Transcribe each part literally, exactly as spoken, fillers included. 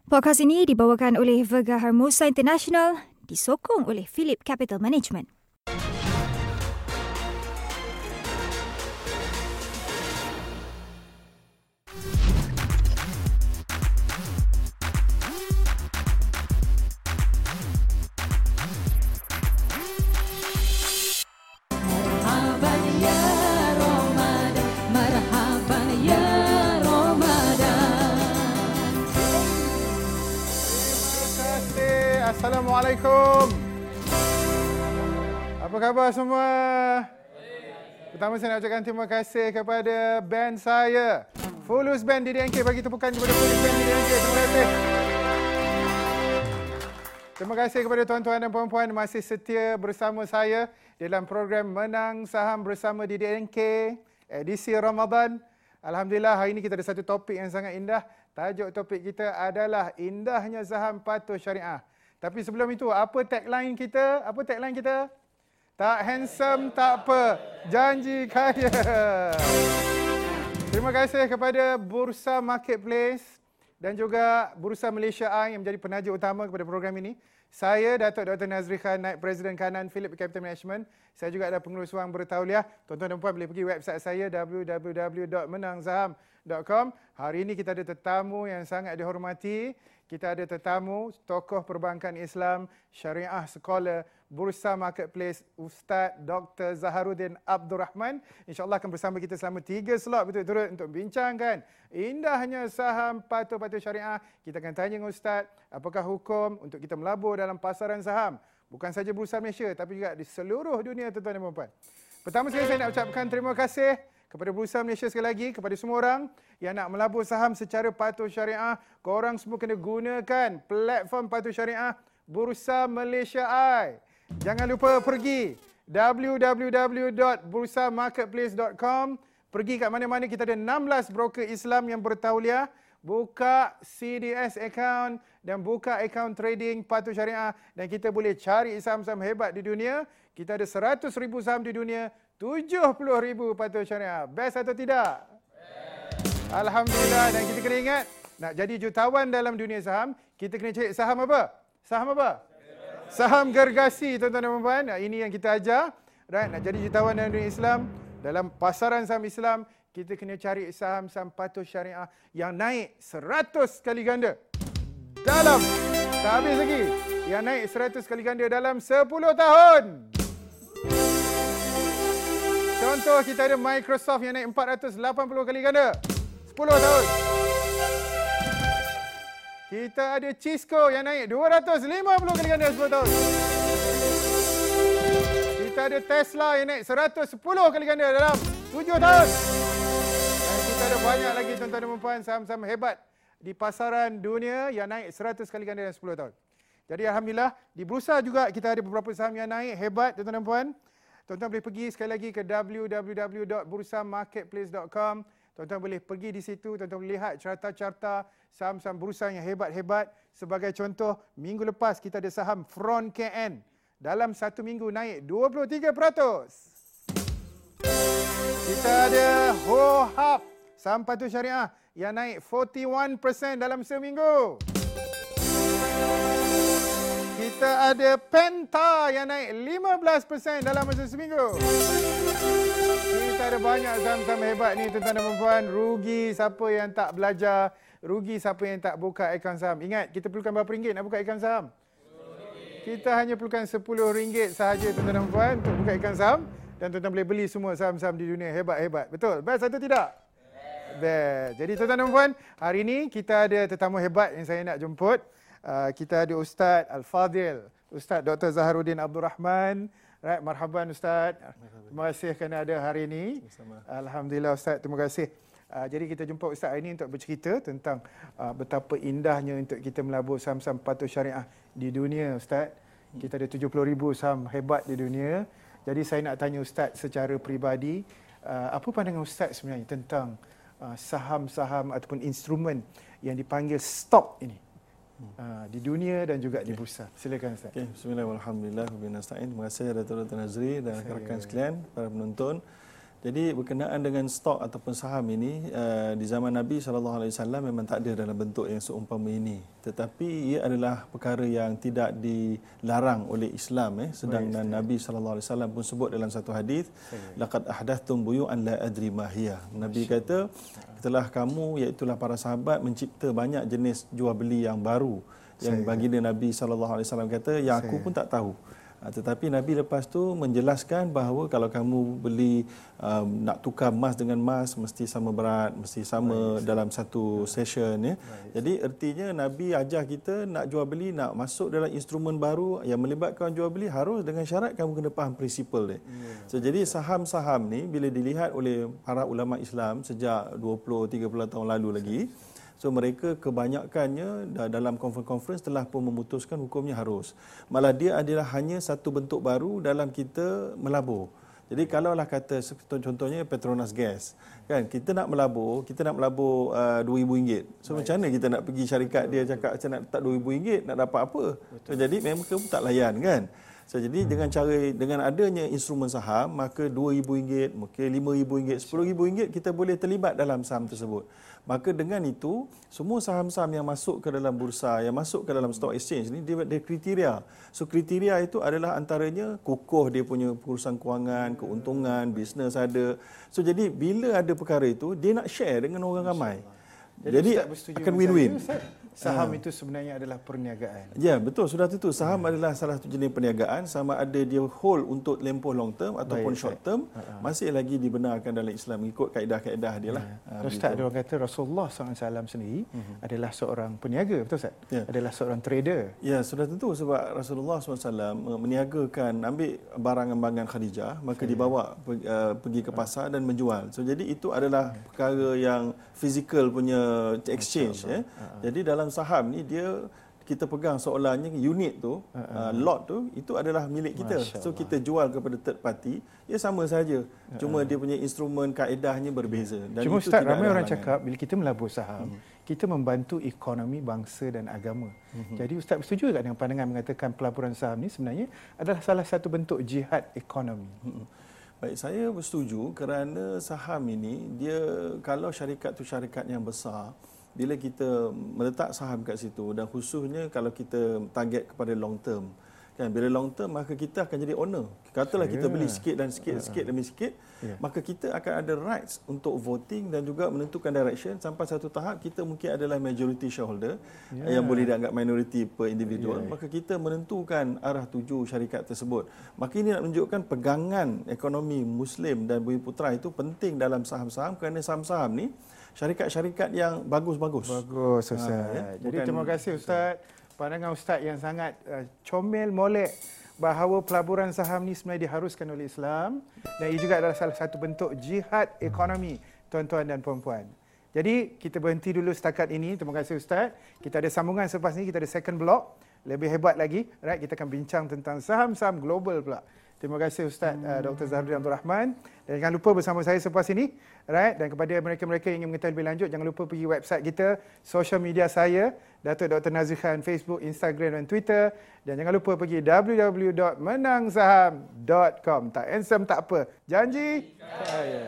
Podcast ini dibawakan oleh Verga Hermosa International, disokong oleh Phillip Capital Management. Assalamualaikum. Apa khabar semua? Pertama saya nak ucapkan terima kasih kepada band saya, Fulus Band D D N K. Bagi tepukan kepada Fulus Band D D N K. Terima kasih. Terima kasih kepada tuan-tuan dan puan-puan masih setia bersama saya dalam program Menang Saham bersama D D N K edisi Ramadan. Alhamdulillah, hari ini kita ada satu topik yang sangat indah. Tajuk topik kita adalah indahnya saham patuh syariah. Tapi sebelum itu, apa tagline kita? Apa tagline kita? Tak handsome, tak apa. Janji kaya. Terima kasih kepada Bursa Marketplace dan juga Bursa Malaysia Eye yang menjadi penaja utama kepada program ini. Saya, Datuk Doktor Nazri Khan, Naib Presiden Kanan Phillip Capital Management. Saya juga ada pengurus wang bertauliah. Tuan-tuan dan puan boleh pergi website saya w w w dot menang saham dot com. Hari ini kita ada tetamu yang sangat dihormati. Kita ada tetamu, tokoh perbankan Islam, syariah scholar, Bursa Marketplace, Ustaz Doktor Zaharuddin Abdul Rahman. InsyaAllah akan bersama kita selama tiga slot betul-betul untuk bincangkan indahnya saham patuh-patuh syariah. Kita akan tanya dengan Ustaz, apakah hukum untuk kita melabur dalam pasaran saham? Bukan saja Bursa Malaysia, tapi juga di seluruh dunia, tuan-tuan dan puan-puan. Pertama sekali saya nak ucapkan terima kasih kepada Bursa Malaysia sekali lagi, kepada semua orang yang nak melabur saham secara patuh syariah. Korang semua kena gunakan platform patuh syariah Bursa Malaysia Eye. Jangan lupa pergi w w w dot bursa marketplace dot com. Pergi kat mana-mana, kita ada enam belas broker Islam yang bertauliah. Buka C D S account dan buka account trading patuh syariah. Dan kita boleh cari saham-saham hebat di dunia. Kita ada seratus ribu saham di dunia. tujuh puluh ribu patuh syariah. Best atau tidak? Best. Alhamdulillah. Dan kita kena ingat, nak jadi jutawan dalam dunia saham, kita kena cari saham apa? Saham apa? Gergasi. Saham gergasi, tuan-tuan dan puan-puan. Ini yang kita ajar. Right? Nak jadi jutawan dalam dunia Islam, dalam pasaran saham Islam, kita kena cari saham-saham patuh syariah yang naik seratus kali ganda. Dalam, tak habis lagi, yang naik seratus kali ganda dalam sepuluh tahun. Contoh, kita ada Microsoft yang naik empat ratus lapan puluh kali ganda. sepuluh tahun. Kita ada Cisco yang naik dua ratus lima puluh kali ganda sepuluh tahun. Kita ada Tesla yang naik seratus sepuluh kali ganda dalam tujuh tahun. Dan kita ada banyak lagi tuan-tuan dan puan-puan saham-saham hebat di pasaran dunia yang naik seratus kali ganda dalam sepuluh tahun. Jadi Alhamdulillah, di bursa juga kita ada beberapa saham yang naik hebat tuan-tuan dan puan. Tuan-tuan boleh pergi sekali lagi ke w w w dot bursa marketplace dot com. Tuan-tuan boleh pergi di situ, tuan-tuan boleh lihat carta-carta saham-saham bursa yang hebat-hebat. Sebagai contoh, minggu lepas kita ada saham Front K N. Dalam satu minggu naik dua puluh tiga peratus. Kita ada Hohab, saham patuh syariah yang naik empat puluh satu peratus dalam seminggu. Kita ada Penta yang naik lima belas peratus dalam masa seminggu. Kita ada banyak saham-saham hebat ni tuan-tuan dan puan-puan. Rugi siapa yang tak belajar, rugi siapa yang tak buka akaun saham. Ingat, kita perlukan berapa ringgit nak buka akaun saham? Kita hanya perlukan sepuluh ringgit sahaja tuan-tuan dan puan untuk buka akaun saham. Dan tuan-tuan boleh beli semua saham-saham di dunia hebat-hebat. Betul? Best atau tidak? Best. Jadi tuan-tuan dan puan, hari ini kita ada tetamu hebat yang saya nak jemput. Uh, kita ada Ustaz Al-Fadhil, Ustaz Doktor Zaharuddin Abdul Rahman. Right, marhaban Ustaz. Terima kasih kerana ada hari ini. Sama-sama. Alhamdulillah Ustaz, terima kasih. Uh, jadi kita jumpa Ustaz hari ini untuk bercerita tentang uh, betapa indahnya untuk kita melabur saham-saham patuh syariah di dunia Ustaz. Kita ada tujuh puluh ribu saham hebat di dunia. Jadi saya nak tanya Ustaz secara peribadi, uh, apa pandangan Ustaz sebenarnya tentang uh, saham-saham ataupun instrumen yang dipanggil stock ini? Uh, di dunia dan juga okay. di bursa. Silakan Ustaz. Okay. Bismillahirrahmanirrahim. Terima kasih Datuk Doktor Nazri dan rakan sekalian, para penonton. Jadi berkenaan dengan stok ataupun saham ini uh, di zaman Nabi sallallahu alaihi wasallam memang tak ada dalam bentuk yang seumpama ini. Tetapi ia adalah perkara yang tidak dilarang oleh Islam eh sedang dan Nabi sallallahu alaihi wasallam pun sebut dalam satu hadis, laqad ahdathtum buyu'an la adri ma hiya. Nabi kata, setelah kamu iaitu para sahabat mencipta banyak jenis jual beli yang baru yang baginda Nabi sallallahu alaihi wasallam kata yang aku pun tak tahu. Tetapi Nabi lepas tu menjelaskan bahawa kalau kamu beli um, nak tukar emas dengan emas mesti sama berat, mesti sama Baik. dalam satu session ya. Baik. Jadi ertinya Nabi ajar kita nak jual beli, nak masuk dalam instrumen baru yang melibatkan jual beli harus dengan syarat kamu kena faham prinsipal dia. Yeah. So jadi saham-saham ni bila dilihat oleh para ulama Islam sejak dua puluh tiga puluh tahun lalu lagi, so mereka kebanyakannya dalam konferensi-konferensi telah pun memutuskan hukumnya harus. Malah dia adalah hanya satu bentuk baru dalam kita melabur. Jadi kalaulah kata contohnya Petronas Gas, kan kita nak melabur, kita nak melabur uh, dua ribu ringgit. So Baik. macam mana kita nak pergi syarikat dia cakap macam nak letak dua ribu ringgit nak dapat apa? So, jadi memang pun tak layan kan. So, jadi hmm. dengan cara dengan adanya instrumen saham, maka dua ribu ringgit, mungkin lima ribu ringgit, sepuluh ribu ringgit kita boleh terlibat dalam saham tersebut. Maka dengan itu, semua saham-saham yang masuk ke dalam bursa, yang masuk ke dalam stock exchange ni, dia ada kriteria. So kriteria itu adalah antaranya kokoh dia punya pengurusan kewangan, keuntungan, bisnes ada. So jadi bila ada perkara itu, dia nak share dengan orang ramai. Jadi, jadi akan win-win. Saham uh. itu sebenarnya adalah perniagaan. Ya, betul. Sudah tentu. Saham uh. adalah salah satu jenis perniagaan. Sama ada dia hold untuk tempoh long term ataupun Baik, short term. Uh. Masih lagi dibenarkan dalam Islam. Ikut kaedah-kaedah dia lah. Uh, Ustaz, ada orang kata Rasulullah sallallahu alaihi wasallam sendiri uh-huh. adalah seorang peniaga. Betul Ustaz? Ya. Adalah seorang trader. Ya, sudah tentu. Sebab Rasulullah sallallahu alaihi wasallam meniagakan, ambil barang-barang Khadijah. Maka Saya. dibawa uh, pergi ke pasar dan menjual. So, jadi itu adalah uh. perkara yang fizikal punya exchange. Ya. Uh. Jadi dalam saham ni dia kita pegang seolahnya unit tu, uh-huh. uh, lot tu itu adalah milik kita. So kita jual kepada third party, ia sama saja. Uh-huh. Cuma dia punya instrumen kaedahnya berbeza. Dan Cuma itu Ustaz, ramai orang cakap bila kita melabur saham, uh-huh. kita membantu ekonomi bangsa dan agama. Uh-huh. Jadi Ustaz bersetuju tak dengan pandangan mengatakan pelaburan saham ni sebenarnya adalah salah satu bentuk jihad ekonomi? Uh-huh. Baik, saya bersetuju kerana saham ini dia kalau syarikat tu syarikat yang besar, bila kita meletak saham kat situ dan khususnya kalau kita target kepada long term, kan bila long term maka kita akan jadi owner. Katalah kita beli sikit dan sikit, sikit demi sikit, yeah. maka kita akan ada rights untuk voting dan juga menentukan direction sampai satu tahap kita mungkin adalah majority shareholder yeah. yang boleh dianggap minority per individual. Yeah. Maka kita menentukan arah tuju syarikat tersebut. Maka ini nak menunjukkan pegangan ekonomi Muslim dan Bumi Putra itu penting dalam saham-saham kerana saham-saham ni syarikat-syarikat yang bagus-bagus. Bagus, Ustaz. Ha, ya? Jadi Bukan, terima kasih Ustaz. Pandangan Ustaz yang sangat uh, comel molek bahawa pelaburan saham ni sebenarnya diharuskan oleh Islam dan ia juga adalah salah satu bentuk jihad ekonomi, tuan-tuan dan puan-puan. Jadi kita berhenti dulu setakat ini. Terima kasih Ustaz. Kita ada sambungan selepas ini, kita ada second block. Lebih hebat lagi, right? Kita akan bincang tentang saham-saham global pula. Terima kasih Ustaz uh, Doktor Zahruddin Abdul Rahman. Dan jangan lupa bersama saya selepas ini, right? Dan kepada mereka-mereka yang ingin mengetahui lebih lanjut, jangan lupa pergi website kita, social media saya, Datuk Doktor Nazri Khan, Facebook, Instagram dan Twitter. Dan jangan lupa pergi w w w dot menang saham dot com. Tak handsome tak apa. Janji? Saya.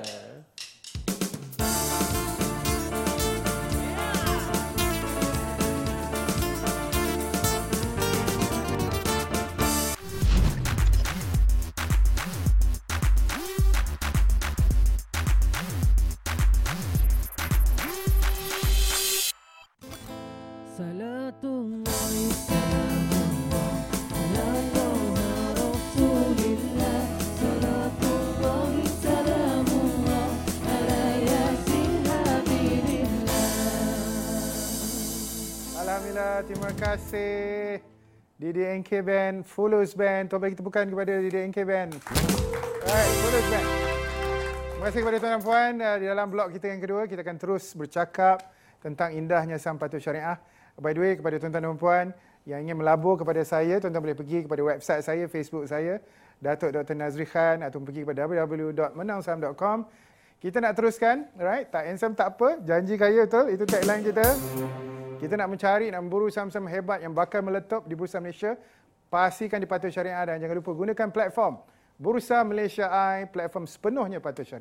Terima kasih D D N K Band, Follows Band. Tuan bagi tepukan kepada D D N K Band. Alright, Follows Band. Terima kasih kepada tuan dan puan. Di dalam blog kita yang kedua, kita akan terus bercakap tentang indahnya saham patuh syariah. By the way, kepada tuan-tuan dan puan yang ingin melabur kepada saya, tuan-tuan boleh pergi kepada website saya, Facebook saya, Datuk Doktor Nazri Khan, atau pergi kepada w w w dot menang saham dot com. Kita nak teruskan, right? Tak handsome tak apa, janji kaya betul. Itu tagline kita. Kita nak mencari, nak memburu saham-saham hebat yang bakal meletup di Bursa Malaysia. Pastikan di Patuh Syariah dan jangan lupa gunakan platform Bursa Malaysia Eye, platform sepenuhnya Patuh Syariah.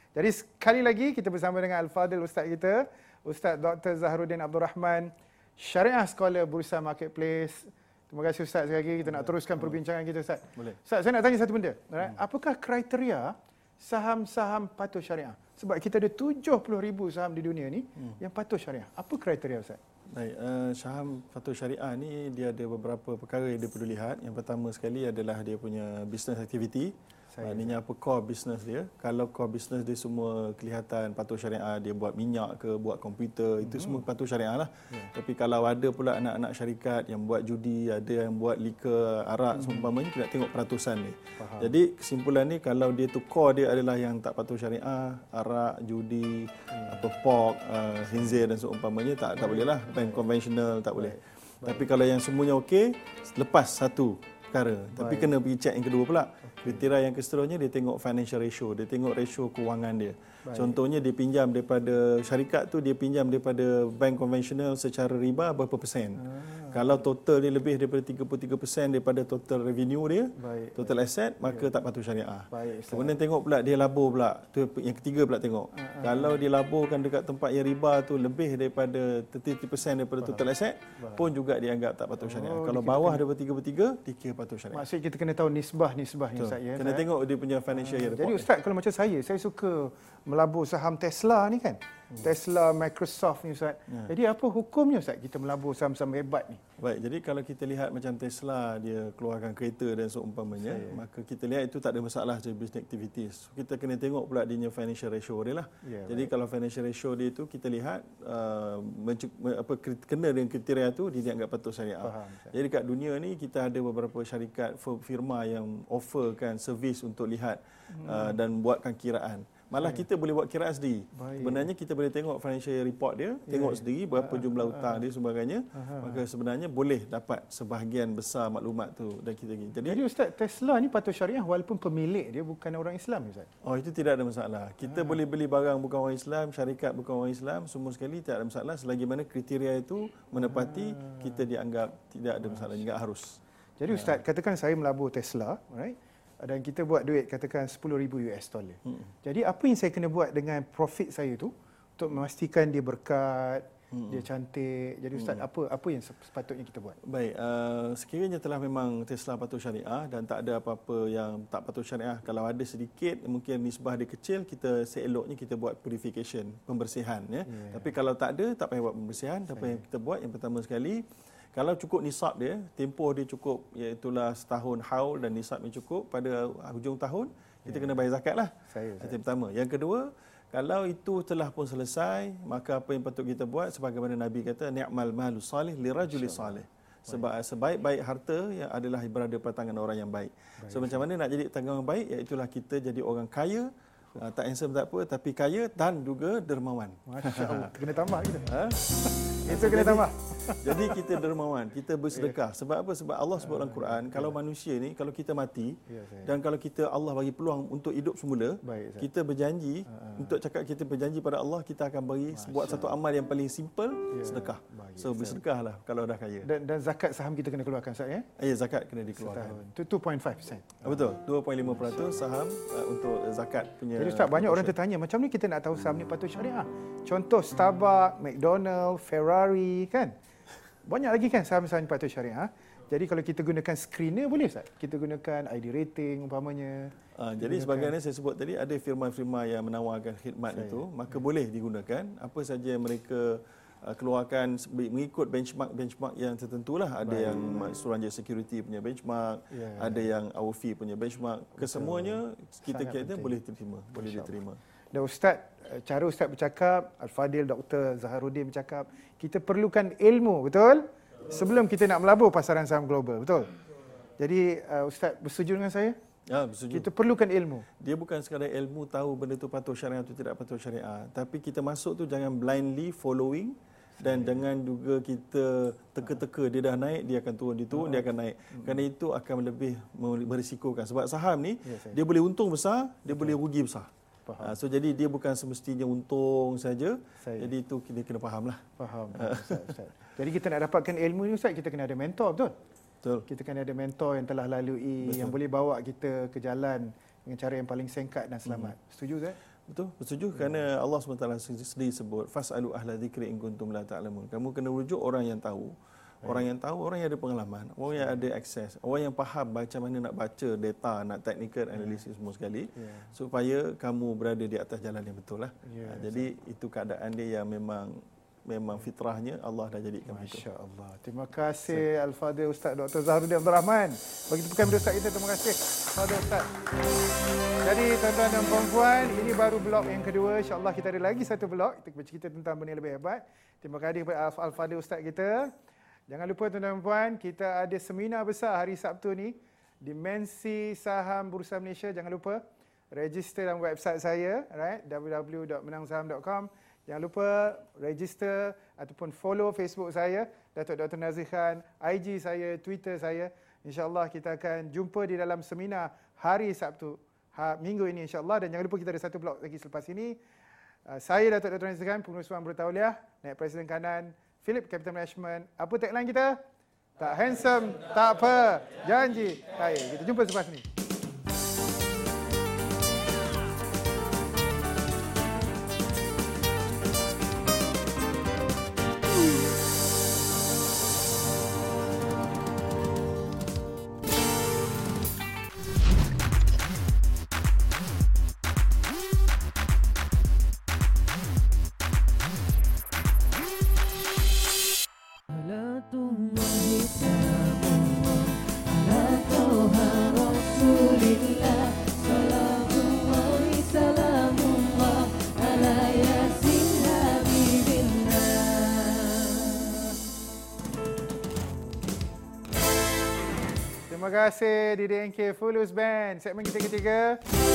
Jadi sekali lagi kita bersama dengan Al-Fadhil Ustaz kita, Ustaz Doktor Zaharuddin Abdul Rahman, Syariah Scholar Bursa Marketplace. Terima kasih Ustaz sekali lagi. Kita nak teruskan perbincangan kita Ustaz. Boleh. Ustaz, saya nak tanya satu benda. Right? Apakah kriteria saham-saham patuh syariah? Sebab kita ada tujuh puluh ribu saham di dunia ni hmm. yang patuh syariah. Apa kriteria Ustaz? Baik, uh, saham patuh syariah ni dia ada beberapa perkara yang dia perlu lihat. Yang pertama sekali adalah dia punya business activity. Maknanya apa core business dia. Kalau core business dia semua kelihatan patuh syariah, dia buat minyak ke, buat komputer, mm-hmm. itu semua patuh syariah lah. Yeah. Tapi kalau ada pula anak-anak syarikat yang buat judi, ada yang buat liquor, arak, mm-hmm. seumpamanya, kita nak tengok peratusan ni. Faham. Jadi kesimpulan ni, kalau dia tu core dia adalah yang tak patuh syariah, arak, judi, mm. apa pork, uh, khinzir dan seumpamanya, tak, tak boleh lah. Bank konvensional tak boleh. Baik. Tapi kalau yang semuanya okey, lepas satu perkara. Tapi Baik. kena pergi check yang kedua pula. Kriteria yang keseterusnya dia tengok financial ratio, dia tengok ratio kewangan dia. Baik. Contohnya dia pinjam daripada syarikat tu, dia pinjam daripada bank konvensional secara riba berapa persen. Ah. Kalau total dia lebih daripada tiga puluh tiga persen daripada total revenue dia, Baik. total asset, maka ya. tak patuh syariah. Baik, kemudian tengok pula dia labur pula. Tu yang ketiga pula tengok. Ah, ah. Kalau dia laburkan dekat tempat yang riba tu lebih daripada tiga puluh persen daripada Faham. total asset, Faham. pun juga dianggap tak patuh syariah. Oh, kalau bawah kena... daripada tiga puluh tiga, dikira patuh syariah. Maksud kita kena tahu nisbah-nisbah ni Ustaz ya. Kena saya. tengok dia punya financial year report. Jadi Ustaz, kalau macam saya, saya suka melabur saham Tesla ni kan. Hmm. Tesla, Microsoft ni Ustaz. Ya. Jadi apa hukumnya Ustaz kita melabur saham-saham hebat ni? Baik, jadi kalau kita lihat macam Tesla, dia keluarkan kereta dan seumpamanya, saya. maka kita lihat itu tak ada masalah dari business activities. Kita kena tengok pula dia punya financial ratio dia lah. Ya, jadi baik. kalau financial ratio dia itu kita lihat uh, apa kena dengan kriteria itu, dia dianggap patuh syariah. Faham, jadi kat dunia ni kita ada beberapa syarikat firma yang offerkan servis untuk lihat hmm. uh, dan buatkan kiraan. Malah kita boleh buat kiraan sendiri. Baik. Sebenarnya kita boleh tengok financial report dia, yeah. tengok sendiri berapa uh, jumlah hutang uh, dia sebagainya. Uh, maka sebenarnya boleh dapat sebahagian besar maklumat tu dan kita jadi. Jadi Ustaz, Tesla ni patuh syariah walaupun pemilik dia bukan orang Islam Ustaz. Oh, itu tidak ada masalah. Kita uh. boleh beli barang bukan orang Islam, syarikat bukan orang Islam, semua sekali tidak ada masalah selagi mana kriteria itu menepati, uh. kita dianggap tidak ada masalah, tidak harus. Jadi Ustaz, uh. katakan saya melabur Tesla, right? Dan kita buat duit katakan sepuluh ribu US dollar. Hmm. Jadi apa yang saya kena buat dengan profit saya tu untuk memastikan dia berkat, hmm. dia cantik. Jadi Ustaz, hmm. apa apa yang sepatutnya kita buat? Baik, uh, sekiranya telah memang Tesla patuh syariah dan tak ada apa-apa yang tak patuh syariah, kalau ada sedikit mungkin nisbah dia kecil, kita seeloknya kita buat purification, pembersihan ya. Yeah. Tapi kalau tak ada, tak payah buat pembersihan. Apa yang kita buat yang pertama sekali, kalau cukup nisab dia, tempoh dia cukup, iaitulah setahun haul dan nisabnya cukup, pada hujung tahun kita ya. kena bayar zakat lah. Saya, saya. Yang pertama. Yang kedua, kalau itu telah pun selesai, maka apa yang patut kita buat, sebagaimana Nabi kata, ni'mal malu salih lirajuli salih. Sebab sebaik-baik harta yang adalah berada pada tangan orang yang baik. baik. So macam mana nak jadi tangan yang baik, iaitulah kita jadi orang kaya, uh, tak handsome tak apa, tapi kaya dan juga dermawan. Masya Allah, kena tambah kita. Ha? Itu kena tambah. Jadi kita dermawan, kita bersedekah. Sebab apa? Sebab Allah sebut dalam Quran, kalau manusia ni, kalau kita mati dan kalau kita Allah bagi peluang untuk hidup semula, kita berjanji untuk cakap kita berjanji pada Allah, kita akan bagi buat satu amal yang paling simple, sedekah. So bersedekahlah kalau dah kaya. Dan, dan zakat saham kita kena keluarkan Ustaz ya? Ya, zakat kena dikeluarkan. Itu dua perpuluhan lima peratus. Betul, dua perpuluhan lima peratus saham uh, untuk zakat punya. Jadi Ustaz, banyak orang tertanya, macam ni kita nak tahu saham ni patuh syariah. Contoh Starbucks, McDonald, Ferrari kan? Banyak lagi kan saham-saham patuh syariah. Jadi kalau kita gunakan screener boleh Ustaz? Kita gunakan I D rating umpamanya. Uh, jadi sebagaimana saya sebut tadi, ada firma-firma yang menawarkan khidmat saya. itu, maka boleh digunakan. Apa saja yang mereka uh, keluarkan mengikut benchmark-benchmark yang tertentulah. Ada baik, yang Suruhanjaya Security punya benchmark, ya, ada ya. yang A W F I punya benchmark. Kesemuanya kita kira boleh diterima, boleh diterima. Dan Ustaz, cara Ustaz bercakap, Al-Fadhil, Doktor Zaharuddin bercakap, kita perlukan ilmu, betul? Sebelum kita nak melabur pasaran saham global, betul? Jadi uh, Ustaz bersetuju dengan saya? Ya, bersetuju. Kita perlukan ilmu. Dia bukan sekadar ilmu tahu benda tu patuh syariah atau tidak patuh syariah, tapi kita masuk tu jangan blindly following dan saya. jangan juga kita teka-teka dia dah naik, dia akan turun, dia turun, oh. dia akan naik. Hmm. Kerana itu akan lebih berisikokan. Sebab saham ni, ya, dia boleh untung besar, dia betul. boleh rugi besar. Faham. So jadi dia bukan semestinya untung saja. Saya. Jadi itu kita kena fahamlah. Faham. Ustaz, Ustaz. Jadi kita nak dapatkan ilmu ni Ustaz, kita kena ada mentor, betul? Betul. Kita kena ada mentor yang telah lalui, betul. yang boleh bawa kita ke jalan dengan cara yang paling singkat dan selamat. Hmm. Setuju Ustaz? Betul? Setuju? Ya. Kerana Allah subhanahu wa taala sendiri sebut, fas'alu ahla dzikri in kuntum la ta'lamun. Kamu kena rujuk orang yang tahu. Baik. Orang yang tahu, orang yang ada pengalaman, orang yang ada akses, orang yang faham macam mana nak baca data, nak technical analysis yeah. semua sekali, yeah. supaya kamu berada di atas jalan yang betul lah. Yeah, ha, jadi itu keadaan dia yang memang memang fitrahnya Allah dah jadikan begitu. Masya-Allah. Terima kasih Al-Fadhil Ustaz Doktor Zaharuddin Abdul Rahman. Bagi tepukan kepada Ustaz kita, terima kasih. Fadhil Ustaz. Jadi tuan-tuan dan puan-puan, ini baru blok yang kedua. Insya-Allah kita ada lagi satu blok, kita bercerita tentang benda yang lebih hebat. Terima kasih kepada Al-Fadhil Ustaz kita. Jangan lupa tuan-tuan dan puan, kita ada seminar besar hari Sabtu ni, Dimensi Saham Bursa Malaysia. Jangan lupa register dalam website saya, right? w w w dot menang saham dot com. Jangan lupa register ataupun follow Facebook saya, Datuk Doktor Nazri Khan, I G saya, Twitter saya. InsyaAllah kita akan jumpa di dalam seminar hari Sabtu, ha, minggu ini insyaAllah. Dan jangan lupa kita ada satu blok lagi selepas ini. Uh, saya Datuk Doktor Nazri Khan, pengurus Wang Bertauliah, naib Presiden Kanan, Philip Capital Management. Apa tagline kita? Tak handsome, tak apa. Janji. Baik, kita jumpa selepas ini. Terima kasih D D N K Fulus Band, segmen kita ketiga.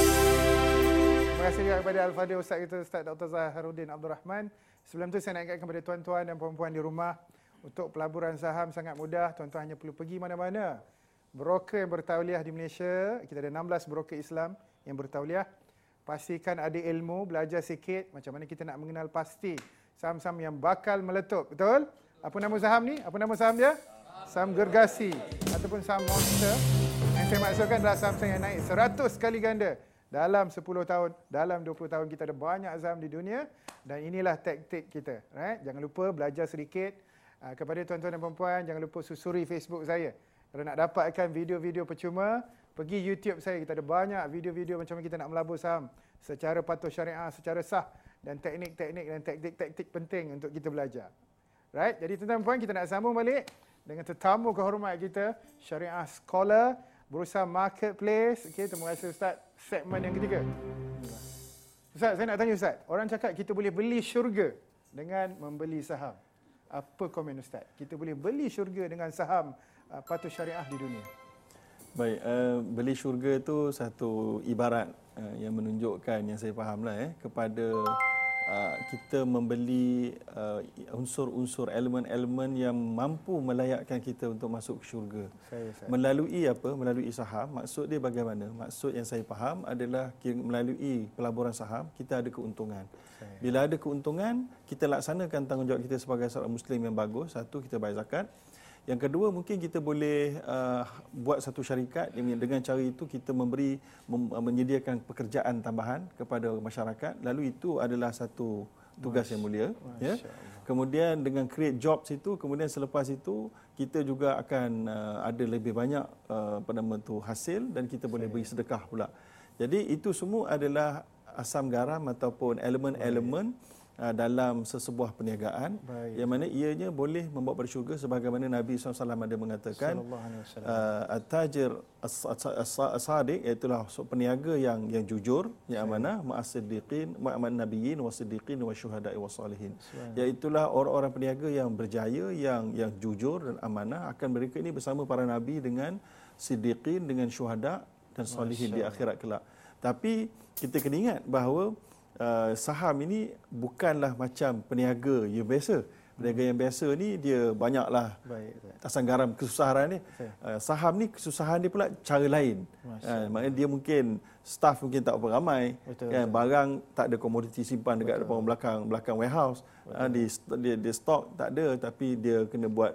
Terima kasih juga kepada Al-Fadhil Ustaz kita, Ustaz Doktor Zaharuddin Abdul Rahman. Sebelum tu saya nak ingatkan kepada tuan-tuan dan puan-puan di rumah, untuk pelaburan saham sangat mudah. Tuan-tuan hanya perlu pergi mana-mana broker yang bertauliah di Malaysia. Kita ada enam belas broker Islam yang bertauliah. Pastikan ada ilmu, belajar sikit macam mana kita nak mengenal pasti saham-saham yang bakal meletup. Betul? Apa nama saham ni? Apa nama saham dia? Saham gergasi ataupun saham monster. Yang saya maksudkan adalah saham-saham yang naik seratus kali ganda dalam sepuluh tahun, dalam dua puluh tahun. Kita ada banyak saham di dunia dan inilah taktik kita, right? Jangan lupa belajar sedikit. Uh, kepada tuan-tuan dan puan-puan, jangan lupa susuri Facebook saya. Kalau nak dapatkan video-video percuma, pergi YouTube saya. Kita ada banyak video-video macam mana kita nak melabur saham secara patuh syariah, secara sah, dan teknik-teknik dan taktik-taktik penting untuk kita belajar. Right? Jadi tuan-tuan dan puan, kita nak sambung balik dengan tetamu kehormat kita, Syariah Scholar, Bursa Marketplace. Okey, terima kasih Ustaz. Segmen yang ketiga. Ustaz, saya nak tanya Ustaz. Orang cakap kita boleh beli syurga dengan membeli saham. Apa komen Ustaz? Kita boleh beli syurga dengan saham uh, patuh syariah di dunia. Baik, uh, beli syurga itu satu ibarat uh, yang menunjukkan, yang saya fahamlah eh, kepada Uh, kita membeli uh, unsur-unsur, elemen-elemen yang mampu melayakkan kita untuk masuk ke syurga. Saya, saya. Melalui apa? Melalui saham. Maksud dia bagaimana? Maksud yang saya faham adalah melalui pelaburan saham, kita ada keuntungan. Saya. Bila ada keuntungan, kita laksanakan tanggungjawab kita sebagai seorang Muslim yang bagus. Satu, kita bayar zakat. Yang kedua, mungkin kita boleh uh, buat satu syarikat yang dengan cara itu kita memberi mem, menyediakan pekerjaan tambahan kepada masyarakat. Lalu itu adalah satu tugas Masya, yang mulia. Ya. Kemudian dengan create jobs itu, kemudian selepas itu kita juga akan uh, ada lebih banyak uh, apa nama tu hasil dan kita boleh beri sedekah pula. Jadi itu semua adalah asam garam ataupun elemen-elemen dalam sesebuah perniagaan. Baik. Yang mana ianya boleh membawa pada syurga, sebagaimana Nabi sallallahu alaihi wasallam ada mengatakan at-tajir as-sadiq, iaitu peniaga yang yang jujur, yang amanah, ma'as-siddiqin ma'aman nabiyyin was-siddiqin wasyuhada'i was-salihin. Iaitulah orang-orang peniaga yang berjaya, yang yang jujur dan amanah, akan mereka ini bersama para nabi dengan siddiqin, dengan syuhada dan salihin di akhirat kelak. Tapi kita kena ingat bahawa Uh, saham ini bukanlah macam peniaga yang biasa. Peniaga yang biasa ni dia banyaklah asam garam kesusahan ni. Uh, saham ni kesusahan dia pula cara lain. Uh, maknanya dia mungkin staff mungkin tak berapa ramai, kan, barang tak ada komoditi simpan dekat depan belakang belakang warehouse. Uh, di dia, dia stok tak ada, tapi dia kena buat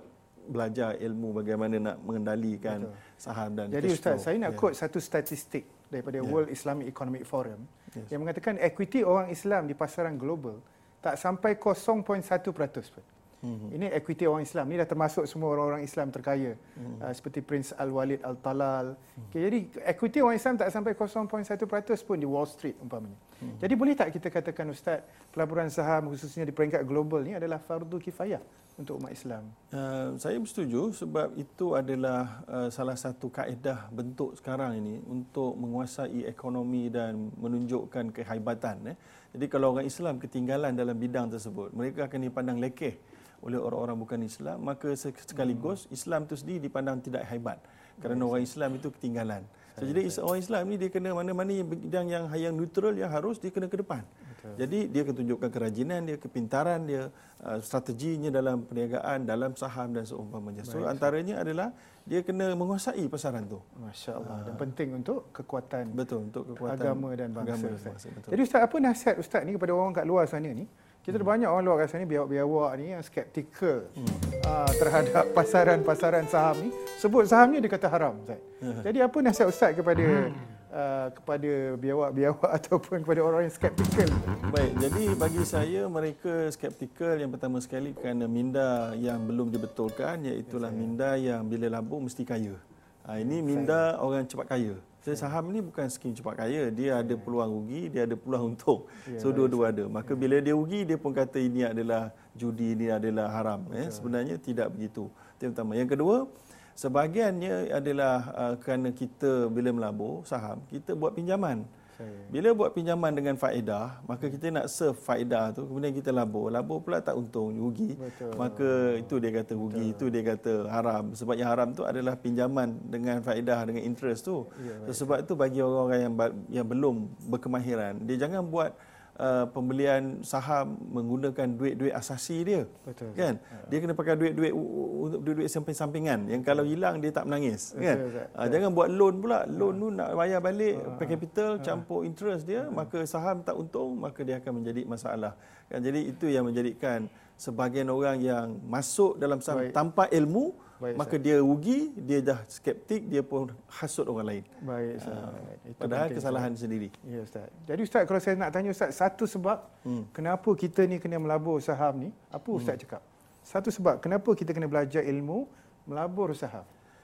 belajar ilmu bagaimana nak mengendalikan Betul. saham dan Jadi cash Ustaz, flow. saya nak yeah. quote satu statistik daripada yeah. World Islamic Economic Forum yes. yang mengatakan equity orang Islam di pasaran global tak sampai kosong perpuluhan satu peratus pun. Mm-hmm. Ini equity orang Islam. Ini dah termasuk semua orang-orang Islam terkaya. Mm-hmm. Uh, seperti Prince Al-Walid Al-Talal. Mm-hmm. Okay, jadi equity orang Islam tak sampai kosong perpuluhan satu peratus pun di Wall Street umpamanya. Mm-hmm. Jadi boleh tak kita katakan Ustaz, pelaburan saham khususnya di peringkat global ni adalah fardu kifayah untuk umat Islam? Uh, saya bersetuju sebab itu adalah uh, salah satu kaedah bentuk sekarang ini untuk menguasai ekonomi dan menunjukkan kehebatan. Eh. Jadi kalau orang Islam ketinggalan dalam bidang tersebut, mereka akan dipandang lekeh oleh orang-orang bukan Islam, maka sekaligus hmm. Islam itu sendiri dipandang tidak hebat kerana yes. orang Islam itu ketinggalan. So, jadi orang Islam ni dia kena mana-mana bidang yang yang neutral yang harus dia kena ke depan. Betul. Jadi dia akan tunjukkan kerajinan dia, kepintaran dia, uh, strateginya dalam perniagaan, dalam saham dan seumpamanya. So Baik. antaranya adalah dia kena menguasai pasaran tu. Masya-Allah. Dan penting untuk kekuatan betul untuk kekuatan agama dan bangsa. Agama Ustaz. bangsa betul. Jadi Ustaz, apa nasihat Ustaz ni kepada orang kat luar sana ni? Kita ada hmm. banyak orang luar kat sana ni, biawak-biawak ni yang skeptikal hmm. uh, terhadap pasaran-pasaran saham ni. Sebut saham ni dia kata haram, Ustaz. Hmm. Jadi apa nasihat Ustaz kepada hmm. uh, kepada biawak-biawak ataupun kepada orang yang skeptikal? Baik, jadi bagi saya mereka skeptikal yang pertama sekali kerana minda yang belum dibetulkan, iaitu yes, minda yang bila labur mesti kaya. Ha, ini minda saya. orang cepat kaya. So, saham ni bukan skim cepat kaya, dia ada peluang rugi, dia ada peluang untung. Ya, so dua-dua ada. Maka ya. bila dia rugi, dia pun kata ini adalah judi, ini adalah haram. Eh. Sebenarnya tidak begitu. Itu yang pertama. Yang kedua, sebahagiannya adalah uh, kerana kita bila melabur saham, kita buat pinjaman. Bila buat pinjaman dengan faedah, maka kita nak serve faedah tu, kemudian kita labur. Labur pula tak untung, rugi. Betul. Maka itu dia kata rugi, Betul. itu dia kata haram. Sebab yang haram tu adalah pinjaman dengan faedah, dengan interest tu. Ya, so, sebab itu bagi orang-orang yang yang belum berkemahiran, dia jangan buat Uh, pembelian saham menggunakan duit-duit asasi dia. Betul. Kan? Ya. Dia kena pakai duit-duit untuk duit-duit samping-sampingan yang kalau hilang dia tak menangis. Betul, kan? Betul. Uh, jangan buat loan pula. Loan tu nak bayar balik uh, pay capital uh, campur interest dia, uh, maka saham tak untung, maka dia akan menjadi masalah. Kan? Jadi itu yang menjadikan sebahagian orang yang masuk dalam saham Baik. tanpa ilmu, Baik, maka Ustaz. dia rugi, dia dah skeptik, dia pun hasut orang lain. Baik, Ustaz. Uh, Padahal penting, kesalahan Ustaz. sendiri. Ya, Ustaz. Jadi Ustaz, kalau saya nak tanya Ustaz, satu sebab hmm. kenapa kita ni kena melabur saham ni, apa Ustaz hmm. cakap? Satu sebab kenapa kita kena belajar ilmu melabur saham?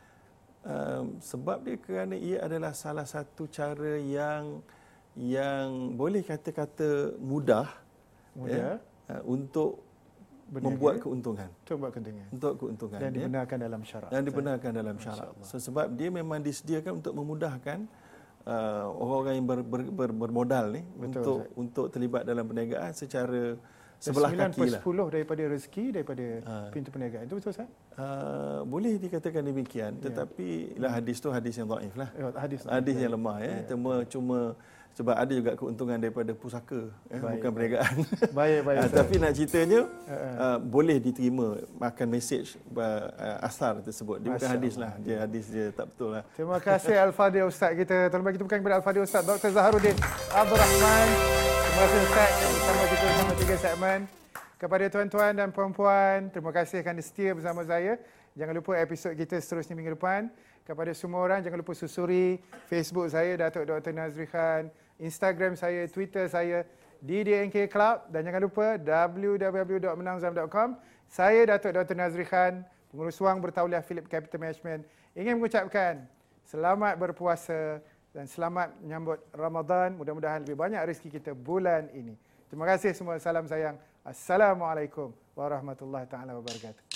Um, sebab dia kerana ia adalah salah satu cara yang yang boleh kata-kata mudah, mudah. Ya, uh, untuk Berniaga, membuat keuntungan. Untuk buat keuntungan. Untuk keuntungan. Dan dibenarkan ya. dalam syarak. Dan dibenarkan Saya. dalam syarak. So, sebab dia memang disediakan untuk memudahkan uh, orang-orang yang ber, ber, ber, bermodal ni Betul, untuk Ustaz. untuk terlibat dalam perniagaan secara sebelah kaki lah. sembilan per sepuluh daripada rezeki, daripada uh, pintu perniagaan. Itu betul, Ustaz? Uh, boleh dikatakan demikian. Ya. Tetapi lah hadis tu hadis yang dhaif lah. Ya, hadis, hadis yang lemah. Ya. Ya. Cuma, cuma sebab ada juga keuntungan daripada pusaka, eh, bukan perniagaan. Baik, baik. uh, tapi nak ceritanya, uh, uh, boleh diterima makan mesej uh, asar tersebut. Dia Masya bukan hadis Allah. lah. Dia hadis dia tak betul lah. Terima kasih Al-Fadhil Ustaz kita. Tolong bagi tepukan kepada Al-Fadhil Ustaz Doktor Zaharuddin Abdul Rahman. Terima kasih Ustaz bersama kita bersama tiga segmen. Kepada tuan-tuan dan puan-puan, terima kasih kerana setia bersama saya. Jangan lupa episod kita seterusnya minggu depan. Kepada semua orang, jangan lupa susuri Facebook saya, Datuk Doktor Nazri Khan, Instagram saya, Twitter saya, D D N K Club, dan jangan lupa w w w dot menangzam dot com. Saya, Datuk Doktor Nazri Khan, pengurus wang bertauliah Phillip Capital Management, ingin mengucapkan selamat berpuasa dan selamat menyambut Ramadan. Mudah-mudahan lebih banyak rezeki kita bulan ini. Terima kasih semua. Salam sayang. Assalamualaikum warahmatullahi taala wabarakatuh.